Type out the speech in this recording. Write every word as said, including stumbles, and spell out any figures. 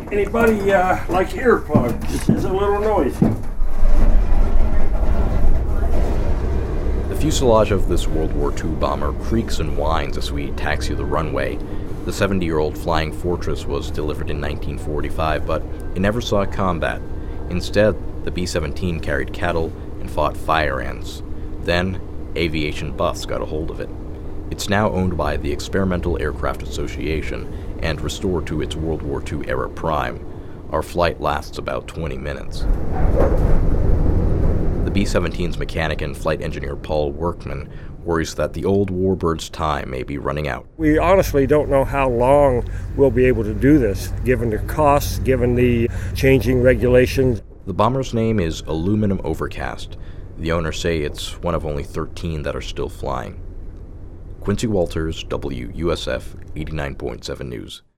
Anybody uh, like earplugs? This is a little noisy. The fuselage of this World War Two bomber creaks and whines as we taxi the runway. The seventy-year-old Flying Fortress was delivered in nineteen forty-five, but it never saw combat. Instead, the B seventeen carried cattle and fought fire ants. Then, aviation buffs got a hold of it. It's now owned by the Experimental Aircraft Association and restored to its World War Two era prime. Our flight lasts about twenty minutes. The B seventeen's mechanic and flight engineer Paul Workman worries that the old Warbird's time may be running out. We honestly don't know how long we'll be able to do this, given the costs, given the changing regulations. The bomber's name is Aluminum Overcast. The owners say it's one of only thirteen that are still flying. Quincy Walters, W U S F eighty-nine point seven News.